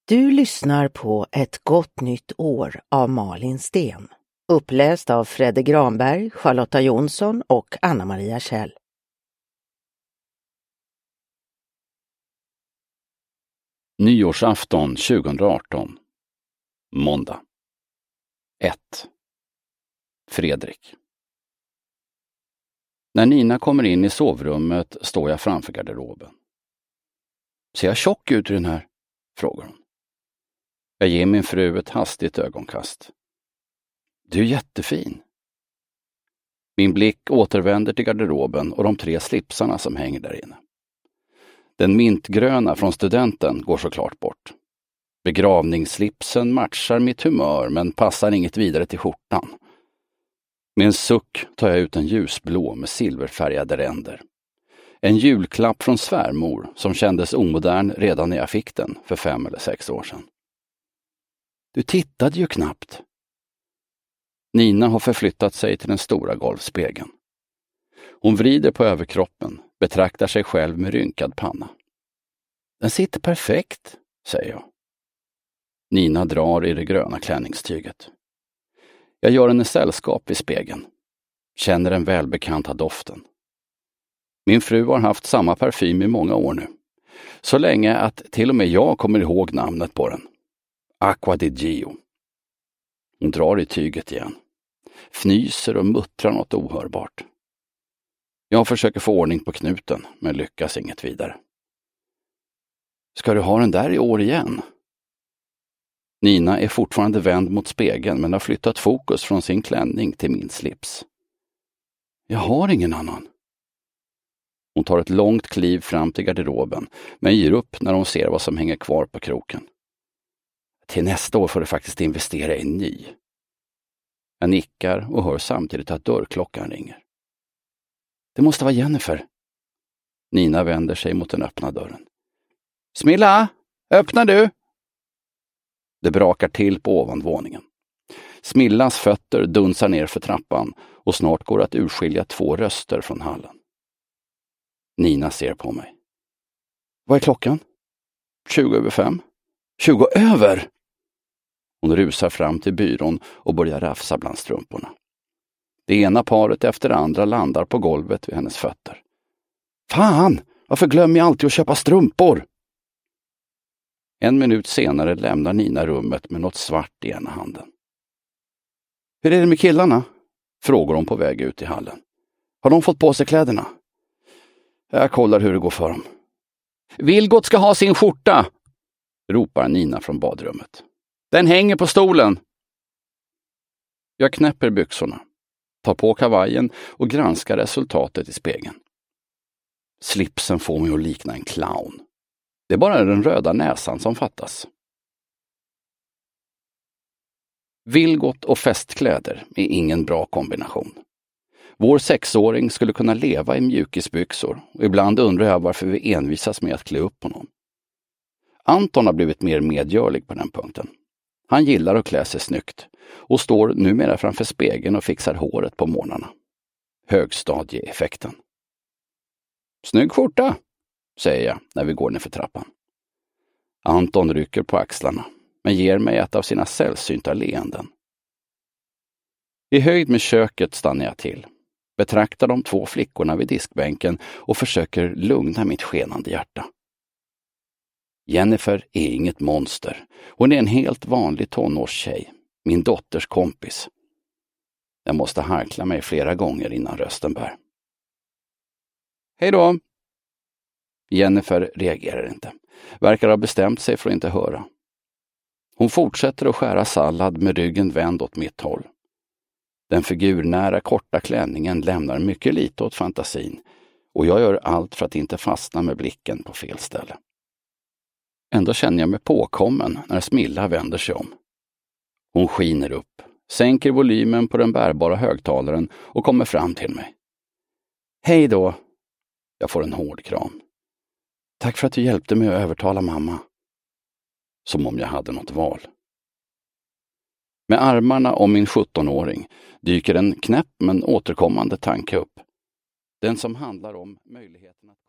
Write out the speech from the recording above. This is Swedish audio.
Du lyssnar på Ett gott nytt år av Malin Sten. Uppläst av Fredde Granberg, Charlotta Jonsson och Anna-Maria Kjell. Nyårsafton 2018. Måndag. 1. Fredrik. När Nina kommer in i sovrummet står jag framför garderoben. Ser jag tjock ut i den här? Frågar hon. Jag ger min fru ett hastigt ögonkast. Du är jättefin. Min blick återvänder till garderoben och de 3 slipsarna som hänger där inne. Den mintgröna från studenten går såklart bort. Begravningsslipsen matchar mitt humör men passar inget vidare till skjortan. Med en suck tar jag ut en ljusblå med silverfärgade ränder. En julklapp från svärmor som kändes omodern redan när jag fick den för 5 eller 6 år sedan. Du tittade ju knappt. Nina har förflyttat sig till den stora golvspegeln. Hon vrider på överkroppen, betraktar sig själv med rynkad panna. Den sitter perfekt, säger jag. Nina drar i det gröna klänningstyget. Jag gör henne sällskap i spegeln. Känner den välbekanta doften. Min fru har haft samma parfym i många år nu. Så länge att till och med jag kommer ihåg namnet på den. Acqua di Gio. Hon drar i tyget igen. Fnyser och muttrar något ohörbart. Jag försöker få ordning på knuten, men lyckas inget vidare. Ska du ha den där i år igen? Nina är fortfarande vänd mot spegeln men har flyttat fokus från sin klänning till min slips. Jag har ingen annan. Hon tar ett långt kliv fram till garderoben men ger upp när hon ser vad som hänger kvar på kroken. Till nästa år får du faktiskt investera i en ny. Jag nickar och hör samtidigt att dörrklockan ringer. Det måste vara Jennifer. Nina vänder sig mot den öppna dörren. Smilla, öppnar du? Det brakar till på ovanvåningen. Smillas fötter dunsar ner för trappan och snart går att urskilja 2 röster från hallen. Nina ser på mig. Vad är klockan? 5:20. 20 över! Hon rusar fram till byrån och börjar rafsa bland strumporna. Det ena paret efter det andra landar på golvet vid hennes fötter. Fan! Varför glömmer jag alltid att köpa strumpor? 1 minut senare lämnar Nina rummet med något svart i ena handen. Hur är det med killarna? Frågar hon på väg ut i hallen. Har de fått på sig kläderna? Jag kollar hur det går för dem. Vilgot ska ha sin skjorta! Ropar Nina från badrummet. Den hänger på stolen! Jag knäpper byxorna, tar på kavajen och granskar resultatet i spegeln. Slipsen får mig att likna en clown. Det är bara den röda näsan som fattas. Vilgot och festkläder är ingen bra kombination. Vår 6-åring skulle kunna leva i mjukisbyxor och ibland undrar jag varför vi envisas med att klä upp honom. Anton har blivit mer medgörlig på den punkten. Han gillar att klä sig snyggt och står numera framför spegeln och fixar håret på morgnarna. Högstadieeffekten. Snygg skjorta, säger jag när vi går ner för trappan. Anton rycker på axlarna men ger mig ett av sina sällsynta leenden. I höjd med köket stannar jag till, betraktar de 2 flickorna vid diskbänken och försöker lugna mitt skenande hjärta. Jennifer är inget monster. Hon är en helt vanlig tonårstjej, min dotters kompis. Jag måste harkla mig flera gånger innan rösten bär. Hej då! Jennifer reagerar inte. Verkar ha bestämt sig för att inte höra. Hon fortsätter att skära sallad med ryggen vänd åt mitt håll. Den figurnära korta klänningen lämnar mycket lite åt fantasin och jag gör allt för att inte fastna med blicken på fel ställe. Ändå känner jag mig påkommen när Smilla vänder sig om. Hon skiner upp, sänker volymen på den bärbara högtalaren och kommer fram till mig. Hej då! Jag får en hård kram. Tack för att du hjälpte mig att övertala mamma. Som om jag hade något val. Med armarna om min 17-åring dyker en knäpp men återkommande tanke upp. Den som handlar om möjligheten att